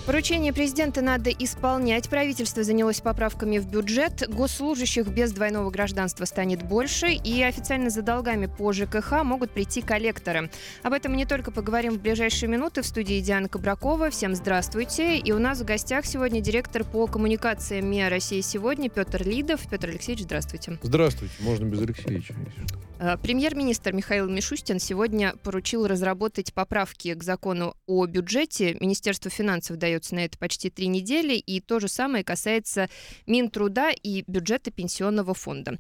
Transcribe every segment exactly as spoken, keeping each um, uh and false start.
Поручение президента надо исполнять. Правительство занялось поправками в бюджет. Госслужащих без двойного гражданства станет больше. И официально за долгами по ЖКХ могут прийти коллекторы. Об этом мы не только поговорим в ближайшие минуты. В студии Диана Кабракова. Всем здравствуйте. И у нас в гостях сегодня директор по коммуникациям МИА «Россия сегодня» Петр Лидов. Петр Алексеевич, здравствуйте. Здравствуйте. Можно без Алексеевича. Премьер-министр Михаил Мишустин сегодня поручил разработать поправки к закону о бюджете. Министерству финансов дается на это почти три недели, и то же самое касается Минтруда и бюджета пенсионного фонда.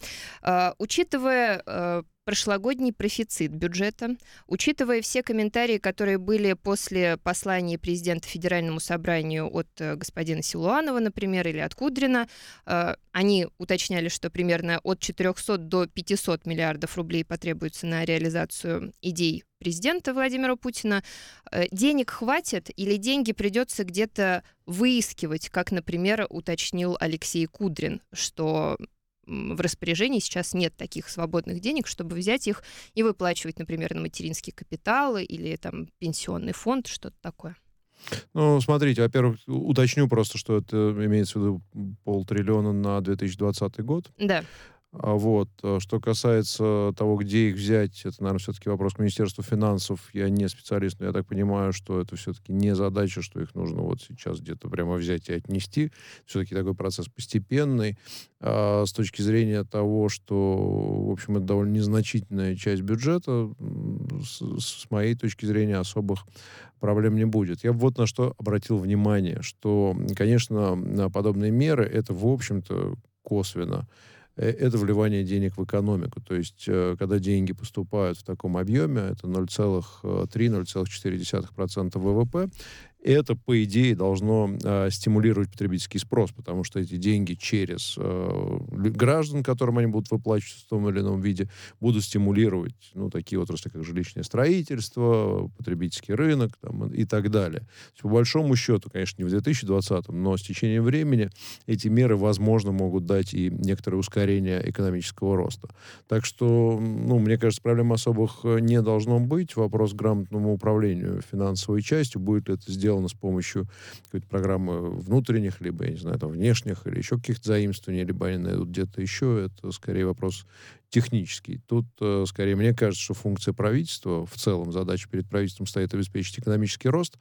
Учитывая прошлогодний профицит бюджета, учитывая все комментарии, которые были после послания президента Федеральному собранию от господина Силуанова, например, или от Кудрина, они уточняли, что примерно от четырехсот до пятисот миллиардов рублей потребуется на реализацию идей президента Владимира Путина. Денег хватит или деньги придется где-то выискивать, как, например, уточнил Алексей Кудрин, что в распоряжении сейчас нет таких свободных денег, чтобы взять их и выплачивать, например, на материнский капитал или там пенсионный фонд, что-то такое. Ну, смотрите, во-первых, уточню просто, что это имеется в виду полтриллиона на две тысячи двадцатый год. Да. Вот. Что касается того, где их взять, это, наверное, все-таки вопрос к Министерству финансов. Я не специалист, но я так понимаю, что это все-таки не задача, что их нужно вот сейчас где-то прямо взять и отнести. Все-таки такой процесс постепенный. А с точки зрения того, что, в общем, это довольно незначительная часть бюджета, с, с моей точки зрения особых проблем не будет. Я вот на что обратил внимание, что, конечно, подобные меры, это, в общем-то, косвенно это вливание денег в экономику. То есть, когда деньги поступают в таком объеме, это ноль целых три - ноль целых четыре десятых процента ВВП, это, по идее, должно э, стимулировать потребительский спрос, потому что эти деньги через э, граждан, которым они будут выплачивать в том или ином виде, будут стимулировать ну, такие отрасли, как жилищное строительство, потребительский рынок там, и так далее. Есть, по большому счету, конечно, не в две тысячи двадцатом, но с течением времени эти меры, возможно, могут дать и некоторое ускорение экономического роста. Так что, ну, мне кажется, проблем особых не должно быть. Вопрос к грамотному управлению финансовой частью, будет ли это сделано с помощью какой-то программы внутренних, либо, я не знаю, там, внешних, или еще каких-то заимствований, либо они найдут где-то еще, это скорее вопрос технический. Тут, э, скорее, мне кажется, что функция правительства, в целом задача перед правительством стоит обеспечить экономический рост,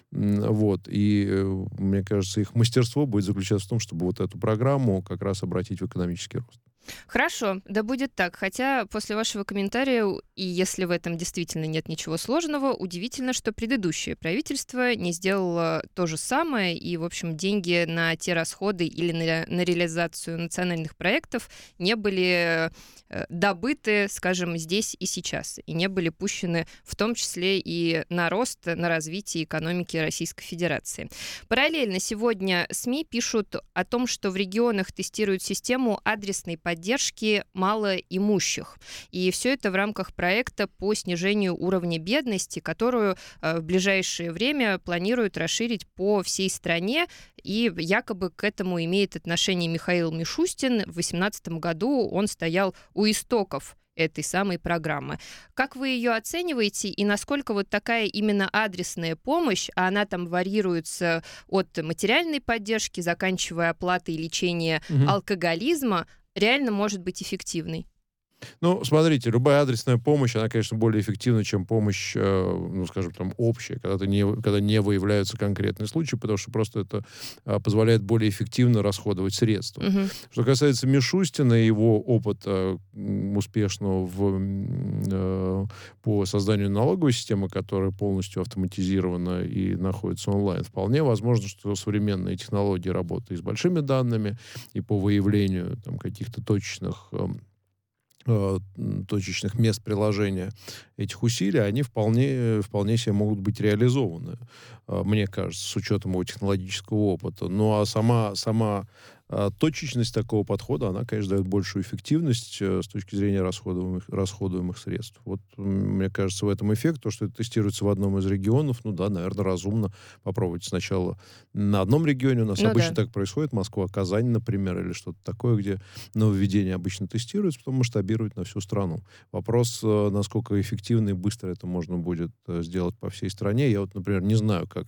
вот, и, э, мне кажется, их мастерство будет заключаться в том, чтобы вот эту программу как раз обратить в экономический рост. Хорошо, да будет так. Хотя после вашего комментария, и если в этом действительно нет ничего сложного, удивительно, что предыдущее правительство не сделало то же самое, и, в общем, деньги на те расходы или на, на реализацию национальных проектов не были э, добыты, скажем, здесь и сейчас, и не были пущены в том числе и на рост, на развитие экономики Российской Федерации. Параллельно сегодня СМИ пишут о том, что в регионах тестируют систему адресной поддержки поддержки малоимущих. И все это в рамках проекта по снижению уровня бедности, которую э, в ближайшее время планируют расширить по всей стране. И якобы к этому имеет отношение Михаил Мишустин. В две тысячи восемнадцатом году он стоял у истоков этой самой программы. Как вы ее оцениваете и насколько вот такая именно адресная помощь, а она там варьируется от материальной поддержки, заканчивая оплатой лечения угу. алкоголизма, реально может быть эффективной? Ну, смотрите, любая адресная помощь, она, конечно, более эффективна, чем помощь, э, ну, скажем, там, общая, когда, ты не, когда не выявляются конкретные случаи, потому что просто это э, позволяет более эффективно расходовать средства. Uh-huh. Что касается Мишустина и его опыта э, успешного в, э, по созданию налоговой системы, которая полностью автоматизирована и находится онлайн, вполне возможно, что современные технологии работы и с большими данными, и по выявлению там, каких-то точечных э, точечных мест приложения этих усилий, они вполне, вполне себе могут быть реализованы, мне кажется, с учетом его технологического опыта. Ну, а сама, сама А точечность такого подхода, она, конечно, дает большую эффективность э, с точки зрения расходуемых, расходуемых средств. Вот, м, мне кажется, в этом эффект, то, что это тестируется в одном из регионов, ну да, наверное, разумно попробовать сначала на одном регионе. У нас Ну обычно да. так происходит, Москва, Казань, например, или что-то такое, где нововведение обычно тестируется, потом масштабируют на всю страну. Вопрос, э, насколько эффективно и быстро это можно будет э, сделать по всей стране. Я вот, например, не знаю, как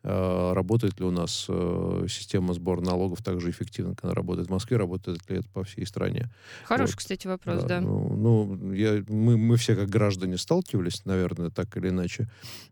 э, работает ли у нас э, система сбора налогов так же эффективно, как она работает в Москве, работает ли это по всей стране. Вот. Хороший, кстати, вопрос, Да, да. ну, ну, я, мы, мы все как граждане сталкивались, наверное, так или иначе,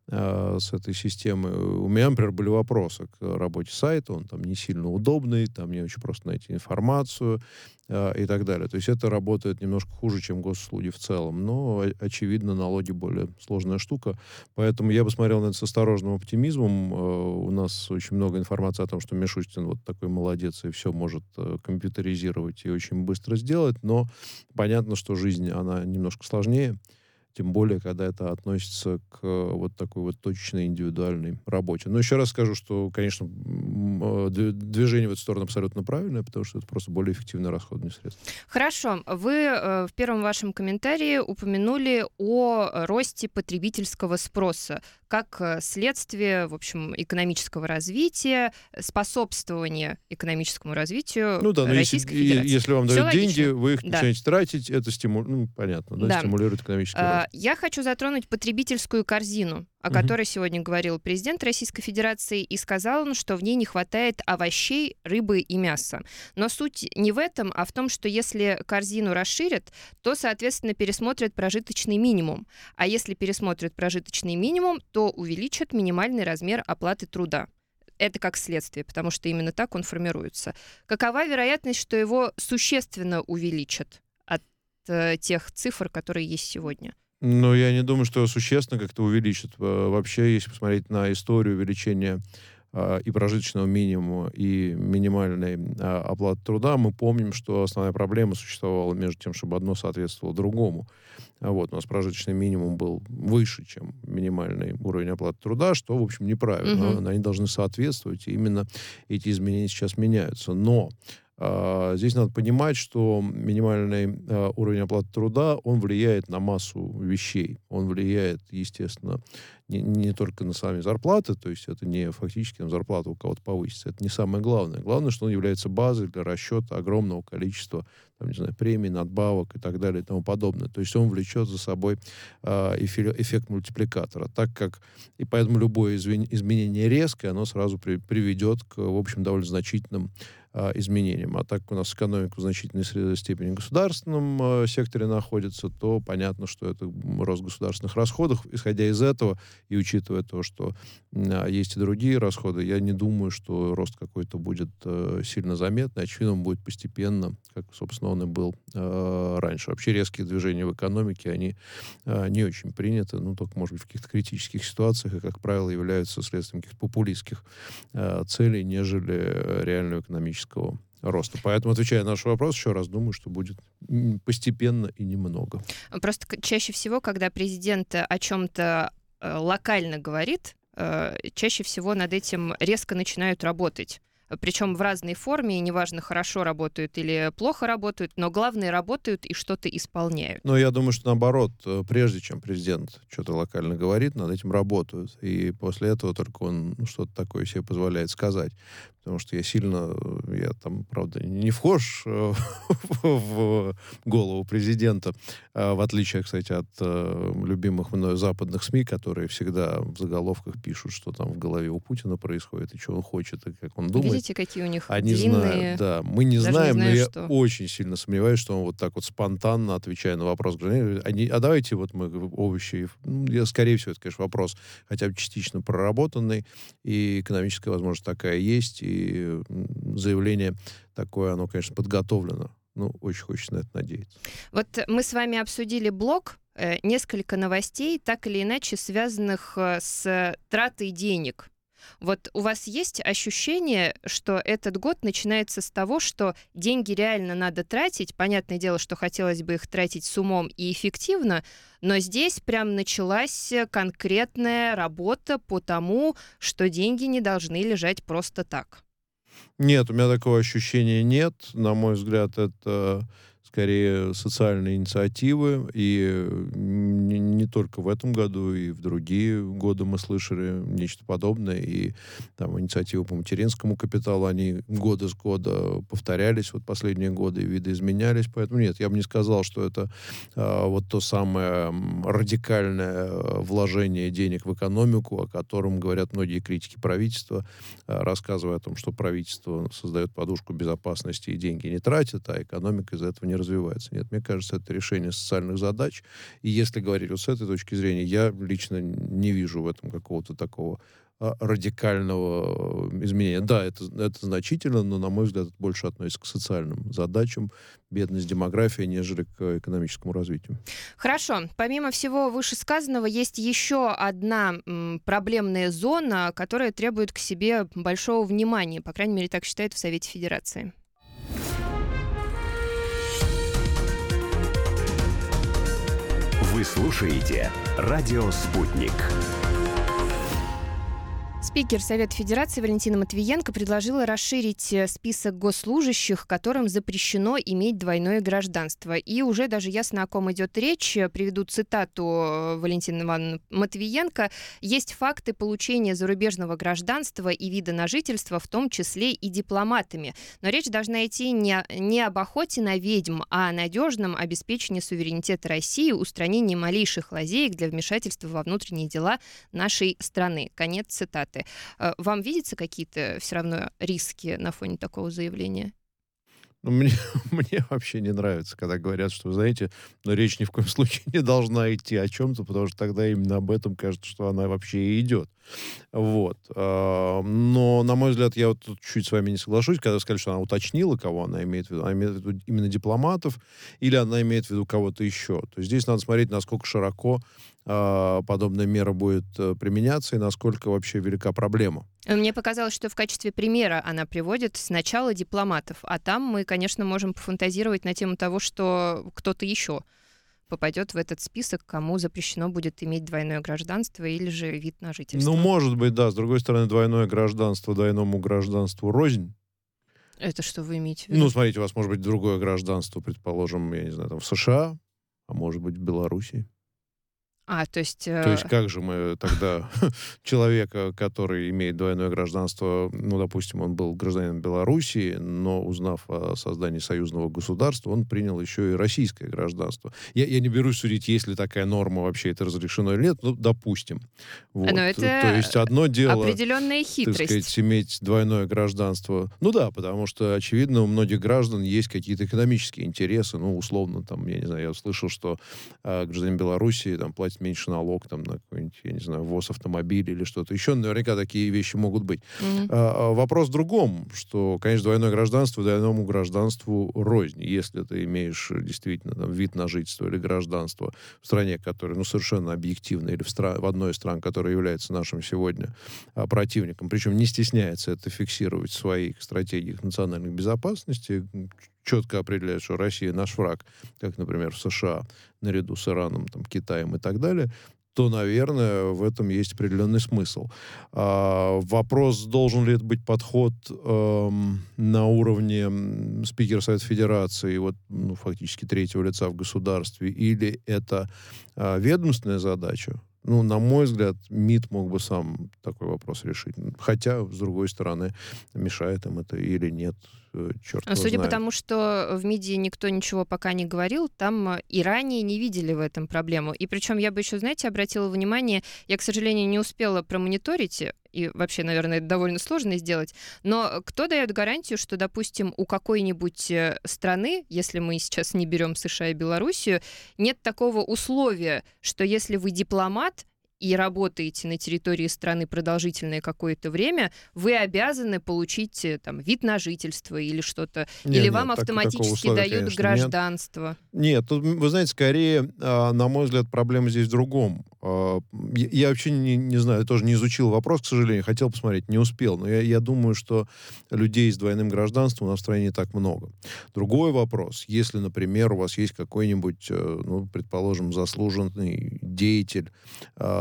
э, с этой системой. У меня, например, были вопросы к работе сайта, он там не сильно удобный, там не очень просто найти информацию э, и так далее. То есть это работает немножко хуже, чем госуслуги в целом, но, о- очевидно, налоги более сложная штука, поэтому я бы смотрел на это с осторожным оптимизмом. Э, у нас очень много информации о том, что Мишустин вот такой молодец и все может э, компьютеризировать и очень быстро сделать, но понятно, что жизнь, она немножко сложнее, тем более, когда это относится к э, вот такой вот точечной индивидуальной работе. Но еще раз скажу, что, конечно, м, э, д- движение в эту сторону абсолютно правильное, потому что это просто более эффективное расходное средство. Хорошо. Вы э, в первом вашем комментарии упомянули о росте потребительского спроса как э, следствие, в общем, экономического развития, э, способствования экономическому развитию Ну да, но если, Российской е- Федерации. если вам Все дают деньги, логично. вы их Да. начинаете тратить, это стиму... ну, понятно, да, Да. стимулирует экономический рост. А, Я хочу затронуть потребительскую корзину, о Мгм. которой сегодня говорил президент Российской Федерации, и сказал он, что в ней не хватает овощей, рыбы и мяса. Но суть не в этом, а в том, что если корзину расширят, то, соответственно, пересмотрят прожиточный минимум. А если пересмотрят прожиточный минимум, то увеличат минимальный размер оплаты труда. Это как следствие, потому что именно так он формируется. Какова вероятность, что его существенно увеличат от э, тех цифр, которые есть сегодня? Но я не думаю, что существенно как-то увеличит. Э, Вообще, если посмотреть на историю увеличения а, и прожиточного минимума, и минимальной а, оплаты труда, мы помним, что основная проблема существовала между тем, чтобы одно соответствовало другому. А Вот, у нас прожиточный минимум был выше, чем минимальный уровень оплаты труда, что, в общем, неправильно. Мгм. Они должны соответствовать, и именно эти изменения сейчас меняются. Но а, здесь надо понимать, что минимальный а, уровень оплаты труда, он влияет на массу вещей. Он влияет, естественно, не, не только на сами зарплаты, то есть это не фактически там, зарплата у кого-то повысится. Это не самое главное. Главное, что он является базой для расчета огромного количества там, не знаю, премий, надбавок и так далее и тому подобное. То есть он влечет за собой а, эфе- эффект мультипликатора. Так как, и поэтому любое извин- изменение резкое, оно сразу при- приведет к, в общем, довольно значительным а, изменениям. А так как у нас экономика в значительной сре- степени в государственном а, секторе находится, то понятно, что это м, рост государственных расходов. Исходя из этого и учитывая то, что м, а, есть и другие расходы, я не думаю, что рост какой-то будет э, сильно заметный. Очевидно, он будет постепенно, как, собственно, он и был э, раньше. Вообще резкие движения в экономике, они э, не очень приняты, ну, только, может быть, в каких-то критических ситуациях, и, как правило, являются следствием каких-то популистских э, целей, нежели э, реального экономического роста. Поэтому, отвечая на наш вопрос, еще раз думаю, что будет м, постепенно и немного. Просто к- чаще всего, когда президент э, о чем-то э, локально говорит, э, чаще всего над этим резко начинают работать. Причем в разной форме, и неважно, хорошо работают или плохо работают, но главное, работают и что-то исполняют. Но я думаю, что наоборот, э, прежде чем президент что-то локально говорит, над этим работают. И после этого только он ну, что-то такое себе позволяет сказать. Потому что я сильно, э, я там, правда, не вхож э, в голову президента, а, в отличие, кстати, от э, любимых мною западных СМИ, которые всегда в заголовках пишут, что там в голове у Путина происходит, и что он хочет, и как он думает. Видите, какие у них Они длинные... знают, да. Мы не даже не знаем, но знаю, я что. очень сильно сомневаюсь, что он вот так вот спонтанно, отвечая на вопрос гражданина, они, а давайте вот мы овощи... Ну, я, скорее всего, это, конечно, вопрос хотя бы частично проработанный, и экономическая возможность такая есть, и м, заявление такое, оно, конечно, подготовлено. Ну, очень хочется на это надеяться. Вот мы с вами обсудили блок, э, несколько новостей, так или иначе связанных э, с тратой денег. Вот у вас есть ощущение, что этот год начинается с того, что деньги реально надо тратить? Понятное дело, что хотелось бы их тратить с умом и эффективно, но здесь прям началась конкретная работа по тому, что деньги не должны лежать просто так. Нет, у меня такого ощущения нет. На мой взгляд, это скорее социальные инициативы. И не, не только в этом году, и в другие годы мы слышали нечто подобное. И там инициативы по материнскому капиталу, они года с года повторялись, вот последние годы и видоизменялись. Поэтому нет, я бы не сказал, что это а, вот то самое радикальное вложение денег в экономику, о котором говорят многие критики правительства, а, рассказывая о том, что правительство создает подушку безопасности и деньги не тратит, а экономика из-за этого не развивается. Нет, мне кажется, это решение социальных задач. И если говорить вот с этой точки зрения, я лично не вижу в этом какого-то такого а, радикального изменения. Да, это, это значительно, но, на мой взгляд, это больше относится к социальным задачам, бедность, демография, нежели к экономическому развитию. Хорошо. Помимо всего вышесказанного, есть еще одна м, проблемная зона, которая требует к себе большого внимания. По крайней мере, так считают в Совете Федерации. Вы слушаете «Радио Спутник». Спикер Совета Федерации Валентина Матвиенко предложила расширить список госслужащих, которым запрещено иметь двойное гражданство. И уже даже ясно, о ком идет речь. Приведу цитату Валентины Ивановны Матвиенко. «Есть факты получения зарубежного гражданства и вида на жительство, в том числе и дипломатами. Но речь должна идти не, не об охоте на ведьм, а о надежном обеспечении суверенитета России, устранении малейших лазеек для вмешательства во внутренние дела нашей страны». Конец цитаты. Вам видятся какие-то все равно риски на фоне такого заявления? Ну, Мне, мне вообще не нравится, когда говорят, что, знаете, но речь ни в коем случае не должна идти о чем-то, потому что тогда именно об этом кажется, что она вообще и идет. Вот. А, Но, на мой взгляд, я вот тут чуть с вами не соглашусь, когда сказали, что она уточнила, кого она имеет в виду. Она имеет в виду именно дипломатов или она имеет в виду кого-то еще. То есть здесь надо смотреть, насколько широко а, подобная мера будет а, применяться и насколько вообще велика проблема. Мне показалось, что в качестве примера она приводит сначала дипломатов, а там мы, конечно, можем пофантазировать на тему того, что кто-то еще попадет в этот список, кому запрещено будет иметь двойное гражданство или же вид на жительство. Ну, может быть, да. С другой стороны, двойное гражданство двойному гражданству рознь. Это что вы имеете в виду? Ну, смотрите, у вас может быть другое гражданство, предположим, я не знаю, там в США, а может быть в Белоруссии. А, то есть... То есть э, как же мы тогда человека, который имеет двойное гражданство, ну, допустим, он был гражданином Белоруссии, но узнав о создании союзного государства, он принял еще и российское гражданство. Я, я не берусь судить, есть ли такая норма, вообще это разрешено или нет, ну, допустим. Вот. Но это То есть одно дело, определенная так хитрость. сказать, иметь двойное гражданство. Ну да, потому что, очевидно, у многих граждан есть какие-то экономические интересы. Ну, условно, там, я не знаю, я услышал, что э, гражданин Белоруссии там платит меньше налог там, на какой-нибудь, я не знаю, ввоз автомобиля или что-то еще. Наверняка такие вещи могут быть. Мгм. А, а вопрос в другом, что, конечно, двойное гражданство двойному гражданству рознь. Если ты имеешь действительно там, вид на жительство или гражданство в стране, которая ну, совершенно объективно, или в, стра- в одной из стран, которая является нашим сегодня а, противником, причем не стесняется это фиксировать в своих стратегиях национальной безопасности, четко определяет, что Россия наш враг, как, например, в США, наряду с Ираном, там, Китаем и так далее, то, наверное, в этом есть определенный смысл. А, вопрос, должен ли это быть подход эм, на уровне м, спикера Совета Федерации, вот, ну, фактически третьего лица в государстве, или это а, ведомственная задача? Ну, на мой взгляд, МИД мог бы сам такой вопрос решить. Хотя, с другой стороны, мешает им это или нет, э, черт его Судя по знает. тому, что в МИДе никто ничего пока не говорил, там э, и ранее не видели в этом проблему. И причем я бы еще, знаете, обратила внимание, я, к сожалению, не успела промониторить, и вообще, наверное, это довольно сложно сделать, но кто дает гарантию, что, допустим, у какой-нибудь э, страны, если мы сейчас не берем США и Белоруссию, нет такого условия, что если вы дипломат, и работаете на территории страны продолжительное какое-то время, вы обязаны получить э, там, вид на жительство или что-то. Не, Или нет, вам так- такого автоматически условия, дают конечно, нет. гражданство. Нет, тут, м, вы знаете, скорее, а, на мой взгляд, проблема здесь в другом. А, Я, я вообще не, не знаю, я тоже не изучил вопрос, к сожалению, хотел посмотреть, не успел. Но я, я думаю, что людей с двойным гражданством у нас в стране не так много. Другой вопрос, если, например, у вас есть какой-нибудь, э, ну, предположим, заслуженный деятель, а,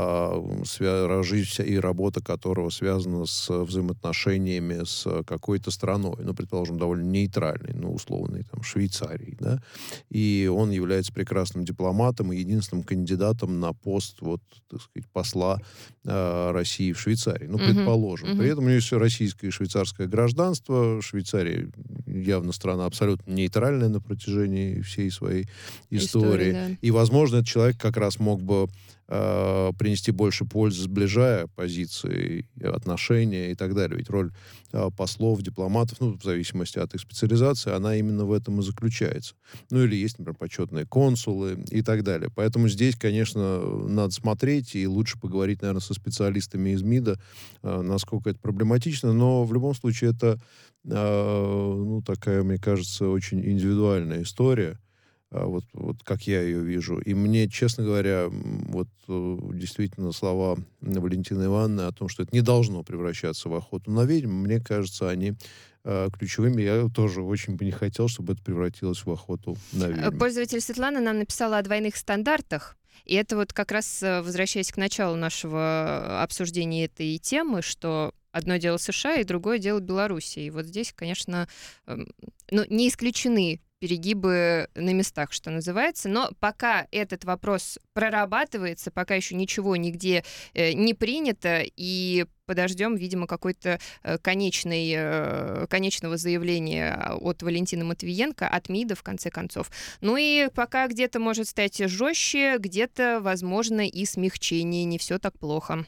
свя- жизнь вся и работа которого связана с взаимоотношениями с какой-то страной, ну, предположим, довольно нейтральной, ну, условной, там, Швейцарией, да, и он является прекрасным дипломатом и единственным кандидатом на пост, вот, так сказать, посла э, России в Швейцарии, ну, Мгм. предположим. При Мгм. этом у него есть российское и швейцарское гражданство, Швейцария явно страна абсолютно нейтральная на протяжении всей своей История, истории, да. и, возможно, этот человек как раз мог бы э, принести больше пользы, сближая позиции, отношения и так далее. Ведь роль э, послов, дипломатов, ну, в зависимости от их специализации, она именно в этом и заключается. Ну, или есть, например, почетные консулы и так далее. Поэтому здесь, конечно, надо смотреть, и лучше поговорить, наверное, со специалистами из МИДа, э, насколько это проблематично, но в любом случае это, э, ну, такая, мне кажется, очень индивидуальная история. А, Вот, вот как я ее вижу. И мне, честно говоря, м, вот э, действительно слова Валентины Ивановны о том, что это не должно превращаться в охоту на ведьм, мне кажется, они э, ключевыми. Я тоже очень бы не хотел, чтобы это превратилось в охоту на Э, ведьм. Пользователь Светлана нам написала о двойных стандартах. И это вот как раз, э, возвращаясь к началу нашего обсуждения этой темы, что одно дело США и другое дело Белоруссия. И вот здесь, конечно, эм, ну, не исключены перегибы на местах, что называется. Но пока этот вопрос прорабатывается, пока еще ничего нигде э, не принято, и подождем, видимо, какой-то э, конечной, э, конечного заявления от Валентины Матвиенко, от МИДа, в конце концов. Ну и пока где-то может стать жестче, где-то, возможно, и смягчение. Не все так плохо.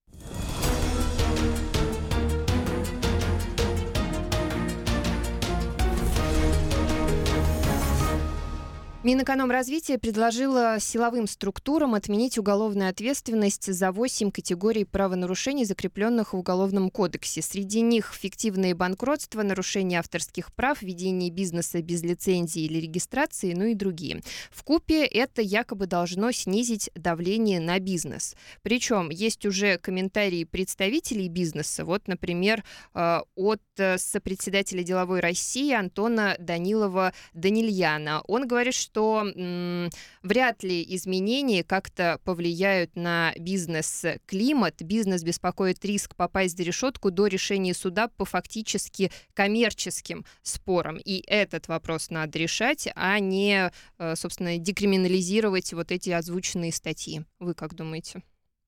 Минэкономразвития предложила силовым структурам отменить уголовную ответственность за восемь категорий правонарушений, закрепленных в Уголовном кодексе. Среди них фиктивные банкротства, нарушение авторских прав, ведение бизнеса без лицензии или регистрации, ну и другие. Вкупе это якобы должно снизить давление на бизнес. Причем есть уже комментарии представителей бизнеса. Вот, например, э, от э, сопредседателя «Деловой России» Антона Данилова-Данильяна. Он говорит, что что м, вряд ли изменения как-то повлияют на бизнес-климат. Бизнес беспокоит риск попасть за решетку до решения суда по фактически коммерческим спорам. И этот вопрос надо решать, а не, э, собственно, декриминализировать вот эти озвученные статьи. Вы как думаете?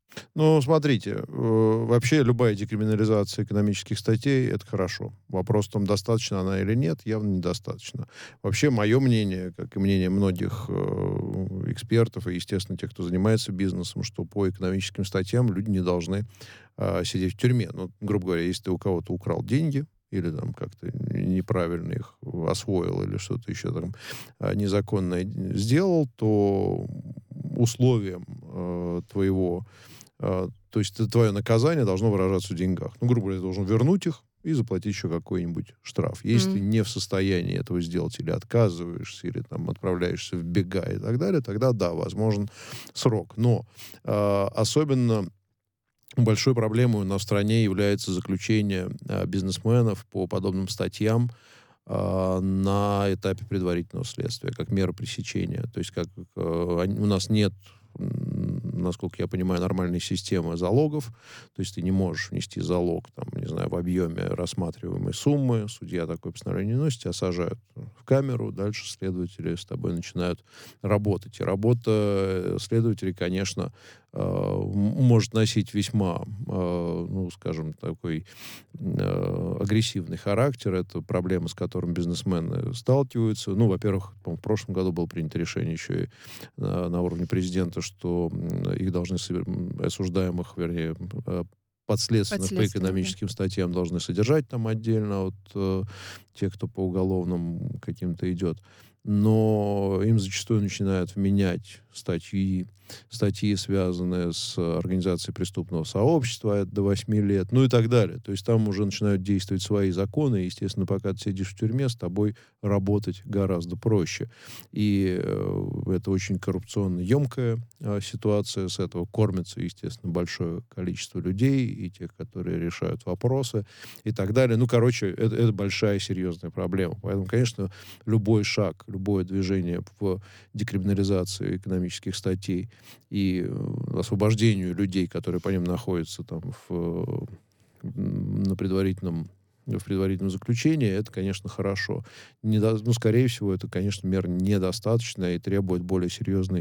Ну, смотрите, э, вообще любая декриминализация экономических статей — это хорошо. Вопрос в том, достаточно она или нет, явно недостаточно. Вообще, мое мнение, как и мнение многих э, экспертов и, естественно, тех, кто занимается бизнесом, что по экономическим статьям люди не должны э, сидеть в тюрьме. Ну, грубо говоря, если ты у кого-то украл деньги, или там как-то неправильно их освоил, или что-то еще там э, незаконное сделал, то условием э, твоего Uh, то есть твое наказание должно выражаться в деньгах. Ну, грубо говоря, ты должен вернуть их и заплатить еще какой-нибудь штраф. Если mm. ты не в состоянии этого сделать, или отказываешься, или там отправляешься в бега и так далее, тогда да, возможен срок. Но uh, особенно большой проблемой у нас в стране является заключение uh, бизнесменов по подобным статьям uh, на этапе предварительного следствия, как мера пресечения. То есть как uh, у нас нет, насколько я понимаю, нормальной системы залогов. То есть ты не можешь внести залог, там, не знаю, в объеме рассматриваемой суммы. Судья такое постановление не носит, тебя сажают в камеру. Дальше следователи с тобой начинают работать. И работа следователей, конечно, может носить весьма, ну, скажем, такой агрессивный характер. Это проблема, с которым бизнесмены сталкиваются. Ну, во-первых, в прошлом году было принято решение еще и на, на уровне президента, что их должны, осуждаемых, вернее, подследственных по экономическим статьям должны содержать там отдельно от э, тех, кто по уголовным каким-то идет. Но им зачастую начинают вменять статьи, статьи, связанные с организацией преступного сообщества до восьми лет, ну и так далее. То есть там уже начинают действовать свои законы, и, естественно, пока ты сидишь в тюрьме, с тобой работать гораздо проще. И э, это очень коррупционно емкая э, ситуация, с этого кормится, естественно, большое количество людей, и тех, которые решают вопросы, и так далее. Ну, короче, это, это большая серьезная проблема. Поэтому, конечно, любой шаг, любое движение в декриминализацию экономических статей и э, освобождению людей, которые по ним находятся там в, на предварительном в предварительном заключении, это, конечно, хорошо. Недо... Ну, скорее всего, это, конечно, мер недостаточно и требует более серьезной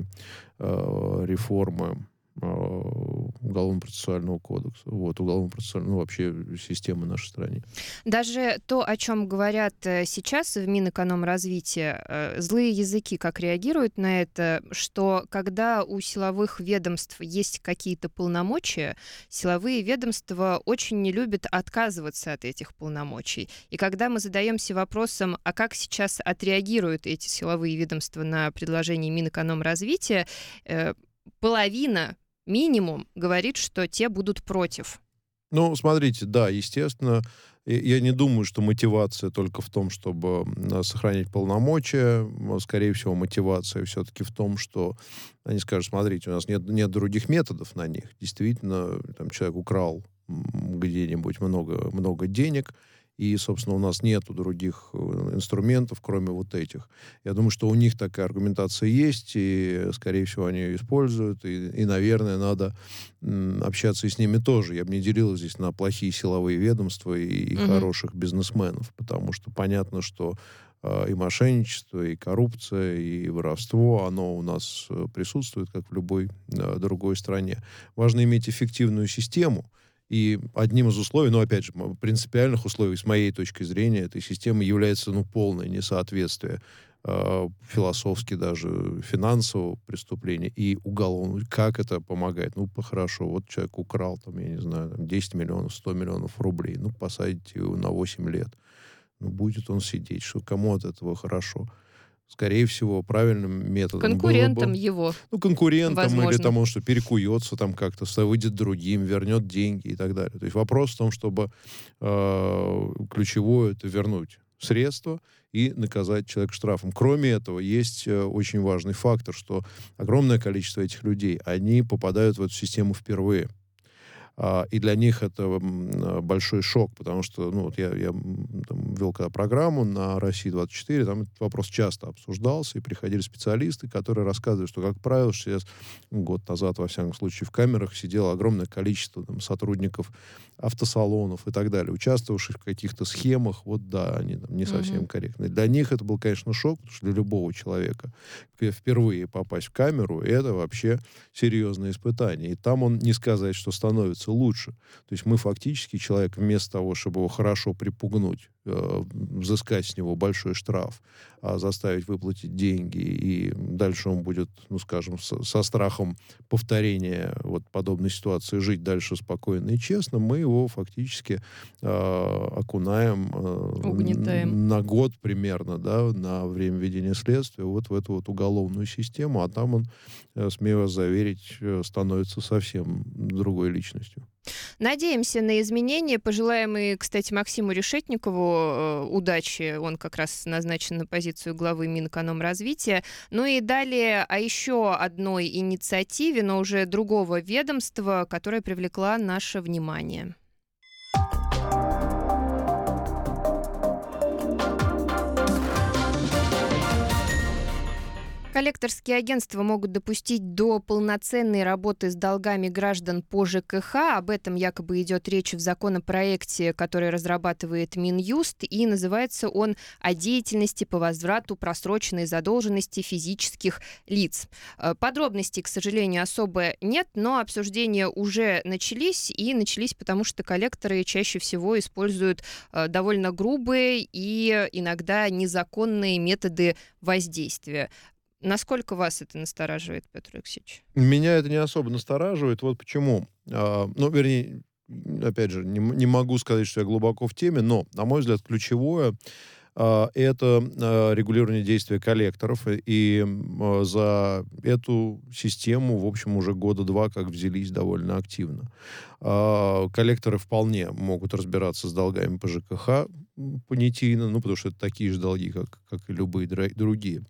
э, реформы э, Уголовно-процессуального кодекса. Вот, уголовно-процессуального, ну, вообще системы в нашей стране. Даже то, о чем говорят сейчас в Минэкономразвития, злые языки как реагируют на это, что когда у силовых ведомств есть какие-то полномочия, силовые ведомства очень не любят отказываться от этих полномочий. И когда мы задаемся вопросом, а как сейчас отреагируют эти силовые ведомства на предложение Минэкономразвития, половина минимум говорит, что те будут против. Ну, смотрите, да, естественно, я не думаю, что мотивация только в том, чтобы сохранять полномочия. Скорее всего, мотивация все-таки в том, что они скажут, смотрите, у нас нет, нет других методов на них. Действительно, там человек украл где-нибудь много, много денег, и, собственно, у нас нету других инструментов, кроме вот этих. Я думаю, что у них такая аргументация есть, и, скорее всего, они ее используют, и, и наверное, надо м, общаться и с ними тоже. Я бы не делил здесь на плохие силовые ведомства и, и mm-hmm. хороших бизнесменов, потому что понятно, что э, и мошенничество, и коррупция, и воровство, оно у нас присутствует, как в любой э, другой стране. Важно иметь эффективную систему. И одним из условий, ну, опять же, принципиальных условий, с моей точки зрения, этой системы является, ну, полное несоответствие э, философски даже финансового преступления и уголовного. Как это помогает? Ну, хорошо, вот человек украл, там, я не знаю, там, десять миллионов, сто миллионов рублей. Ну, посадите его на восемь лет. Ну, будет он сидеть. Что, кому от этого хорошо? Скорее всего, правильным методом конкурентом было бы, его. Ну, конкурентом, возможно. Или тому, что перекуется там как-то, выйдет другим, вернет деньги и так далее. То есть вопрос в том, чтобы э, ключевое это вернуть средства и наказать человека штрафом. Кроме этого, есть э, очень важный фактор, что огромное количество этих людей, они попадают в эту систему впервые. И для них это большой шок, потому что, ну, вот я, я там, вел когда программу на Россия двадцать четыре, там этот вопрос часто обсуждался, и приходили специалисты, которые рассказывали, что, как правило, сейчас, год назад, во всяком случае, в камерах сидело огромное количество там, сотрудников автосалонов и так далее, участвовавших в каких-то схемах, вот да, они там, не совсем mm-hmm. корректны. Для них это был, конечно, шок, потому что для любого человека впервые попасть в камеру, это вообще серьезное испытание. И там он, не сказать, что становится лучше. То есть мы фактически человек вместо того, чтобы его хорошо припугнуть, э, взыскать с него большой штраф, а заставить выплатить деньги, и дальше он будет, ну, скажем, со, со страхом повторения вот подобной ситуации жить дальше спокойно и честно, мы его фактически э, окунаем э, на год примерно, да, на время ведения следствия вот в эту вот уголовную систему, а там он, э, смею вас заверить, становится совсем другой личностью. Надеемся на изменения. Пожелаем и, кстати, Максиму Решетникову э, удачи. Он как раз назначен на позицию главы Минэкономразвития. Ну и далее о еще одной инициативе, но уже другого ведомства, которая привлекла наше внимание. Коллекторские агентства могут допустить до полноценной работы с долгами граждан по ЖКХ. Об этом якобы идет речь в законопроекте, который разрабатывает Минюст, и называется он «О деятельности по возврату просроченной задолженности физических лиц». Подробностей, к сожалению, особо нет, но обсуждения уже начались, и начались потому, что коллекторы чаще всего используют довольно грубые и иногда незаконные методы воздействия. Насколько вас это настораживает, Петр Алексеевич? Меня это не особо настораживает. Вот почему. А, ну, вернее, опять же, не, не могу сказать, что я глубоко в теме, но, на мой взгляд, ключевое а, это а, регулирование действия коллекторов. И а, за эту систему, в общем, уже года два как взялись довольно активно. А, коллекторы вполне могут разбираться с долгами по ЖКХ понятийно, ну, потому что это такие же долги, как, как и любые другие.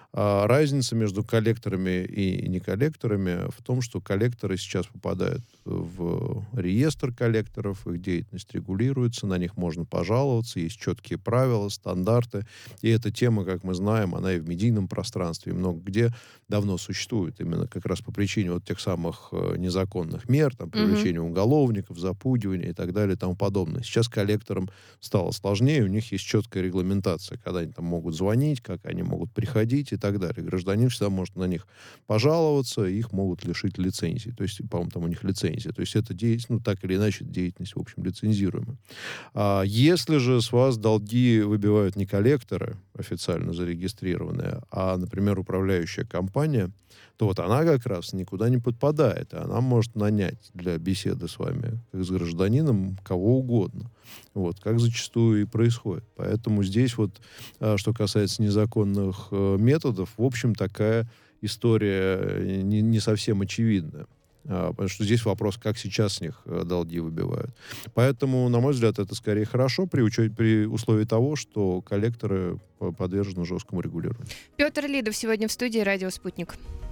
А разница между коллекторами и неколлекторами в том, что коллекторы сейчас попадают в реестр коллекторов, их деятельность регулируется, на них можно пожаловаться, есть четкие правила, стандарты. И эта тема, как мы знаем, она и в медийном пространстве, и много где давно существует. Именно как раз по причине вот тех самых незаконных мер, там, привлечения mm-hmm. уголовников, запугивания и так далее и тому подобное. Сейчас коллекторам стало сложнее, у них есть четкая регламентация, когда они там могут звонить, как они могут приходить и так далее. Гражданин всегда может на них пожаловаться, их могут лишить лицензии. То есть, по-моему, там у них лицензия. То есть это деятельность, ну, так или иначе, деятельность, в общем, лицензируемая. А если же с вас долги выбивают не коллекторы, официально зарегистрированные, а, например, управляющая компания, то вот она как раз никуда не подпадает, и она может нанять для беседы с вами, как с гражданином, кого угодно. Вот, как зачастую и происходит. Поэтому здесь вот, что касается незаконных методов, в общем, такая история не, не совсем очевидная. Потому что здесь вопрос, как сейчас с них долги выбивают. Поэтому, на мой взгляд, это скорее хорошо при, учете, при условии того, что коллекторы подвержены жесткому регулированию. Петр Лидов сегодня в студии «Радио Спутник».